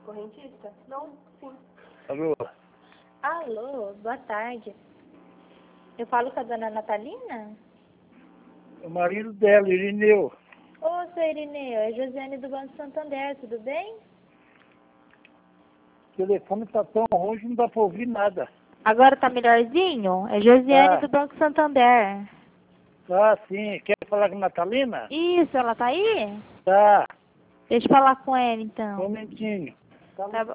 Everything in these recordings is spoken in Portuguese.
Correntista? Não, sim. Alô? Alô, boa tarde. Eu falo com a dona Natalina? O marido dela, Irineu. Ô, seu Irineu, é Josiane do Banco Santander, tudo bem? O telefone tá tão longe, não dá pra ouvir nada. Agora tá melhorzinho? É Josiane do Banco Santander. Ah, sim. Quer falar com a Natalina? Isso, ela tá aí? Tá. Deixa eu falar com ela, Um então. momentinho. Tá bom.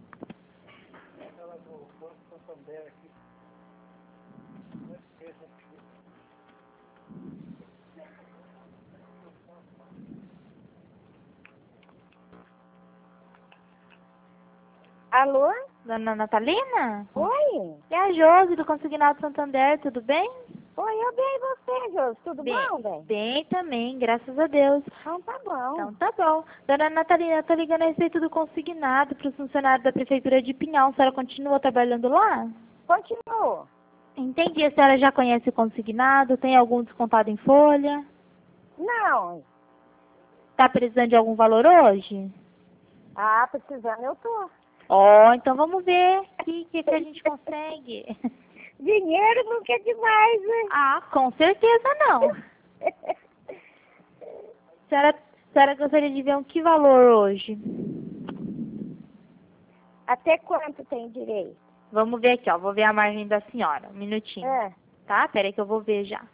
Alô? Dona Natalina? Oi? É a Josi do Consignado Santander, tudo bem? Oi, eu bem, e você, Josi? Tudo bom, bem? Bem também, graças a Deus. Então tá bom. Então tá bom. Dona Natalina, eu tô ligando a respeito do consignado para os funcionários da Prefeitura de Pinhal. A senhora continua trabalhando lá? Continua. Entendi. A senhora já conhece o consignado? Tem algum descontado em folha? Não. Tá precisando de algum valor hoje? Ah, precisando eu tô. Então vamos ver o que a gente consegue. Dinheiro nunca é demais, né? Ah, com certeza não. A senhora gostaria de ver que valor hoje? Até quanto tem direito? Vamos ver aqui, ó. Vou ver a margem da senhora. Um minutinho. Tá? Pera aí que eu vou ver já.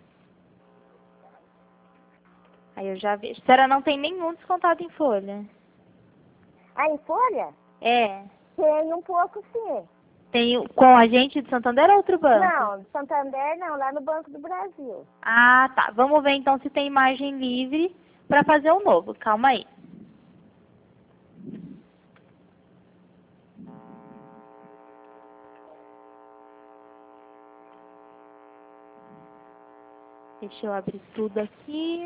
Aí eu já vejo. A senhora não tem nenhum descontado em folha? Ah, em folha? É. Tem um pouco, sim. Tem com a gente de Santander ou outro banco? Não, Santander não, lá no Banco do Brasil. Ah, tá. Vamos ver então se tem margem livre para fazer o novo. Calma aí. Deixa eu abrir tudo aqui.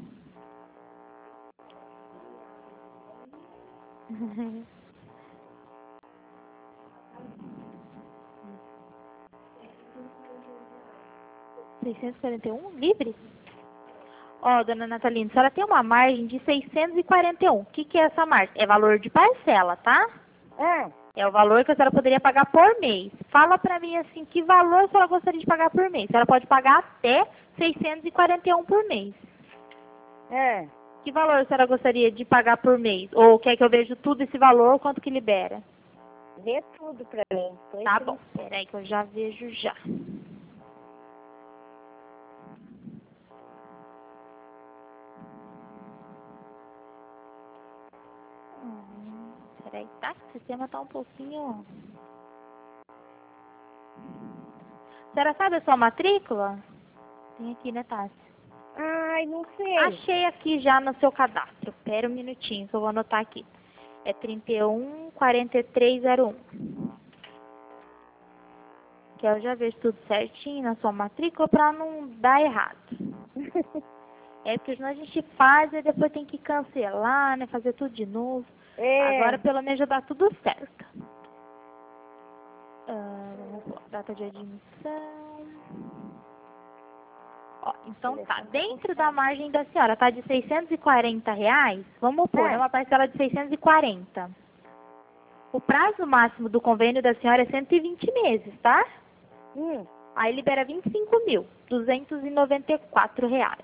R$ 641 livre? Ó, dona Natalina, a senhora tem uma margem de 641. O que é essa margem? É valor de parcela, tá? É o valor que a senhora poderia pagar por mês. Fala pra mim assim, que valor a senhora gostaria de pagar por mês? A senhora pode pagar até 641 por mês. Que valor a senhora gostaria de pagar por mês? Ou quer que eu veja tudo esse valor, quanto que libera? Vê tudo pra mim. Tá bom, peraí que eu já vejo já. Peraí, tá? O sistema tá um pouquinho... A senhora sabe a sua matrícula? Tem aqui, né, Tássia? Ai, não sei. Achei aqui já no seu cadastro. Espera um minutinho que eu vou anotar aqui. É 314301. Que eu já vejo tudo certinho na sua matrícula pra não dar errado. É porque senão a gente faz e depois tem que cancelar, né? Fazer tudo de novo. Agora pelo menos já dá tudo certo. Vamos pôr data de admissão. Ó, então tá, dentro da margem da senhora, tá de R$ 640. Vamos pôr, é uma parcela de 640. O prazo máximo do convênio da senhora é 120 meses, tá? Aí libera R$ 25.294.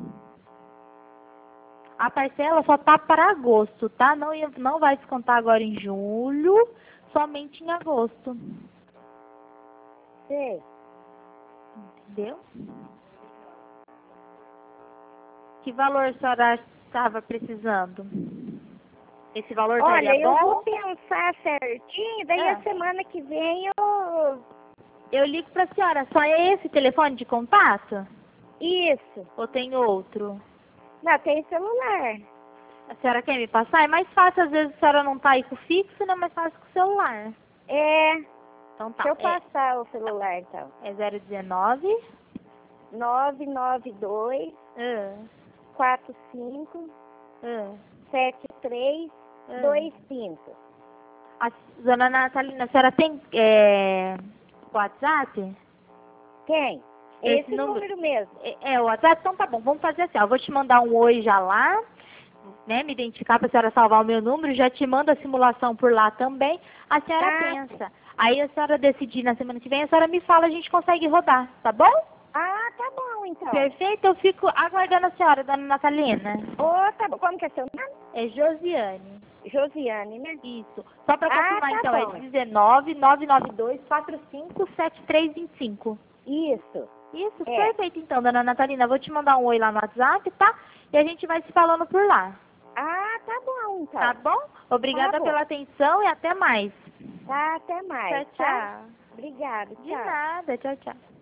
A parcela só tá para agosto, tá? Não vai descontar agora em julho, somente em agosto. Sei. Entendeu? Que valor a senhora estava precisando? Esse valor estaria bom? Olha, eu vou pensar certinho, daí a semana que vem eu ligo para a senhora. Só é esse telefone de contato? Isso. Ou tem outro? Não, tem celular. A senhora quer me passar? É mais fácil, às vezes a senhora não tá aí com o fixo, não é mais fácil com o celular. Então tá. Deixa eu passar o celular, então. É 019 992 45 7325. Dona Natalina, a senhora tem WhatsApp? Tem. Esse número mesmo. O WhatsApp? Então tá bom, vamos fazer assim, ó, eu vou te mandar um oi já lá. né, me identificar para a senhora salvar o meu número, já te mando a simulação por lá também. A senhora pensa. Aí a senhora decidir na semana que vem, a senhora me fala, a gente consegue rodar, tá bom? Ah, tá bom, então. Perfeito, eu fico aguardando a senhora, dona Natalina. Tá bom. Como que é seu nome? É Josiane. Josiane, né? Isso. Só para confirmar, tá então, bom. é 19-992-45-7325. Isso. Isso, perfeito, então, dona Natalina. Vou te mandar um oi lá no WhatsApp, tá? E a gente vai se falando por lá. Tá bom, então. Tá bom? Obrigada Tá bom. pela atenção e até mais. Tá, até mais. Tchau, tchau. Obrigada, tchau. De nada, tchau, tchau.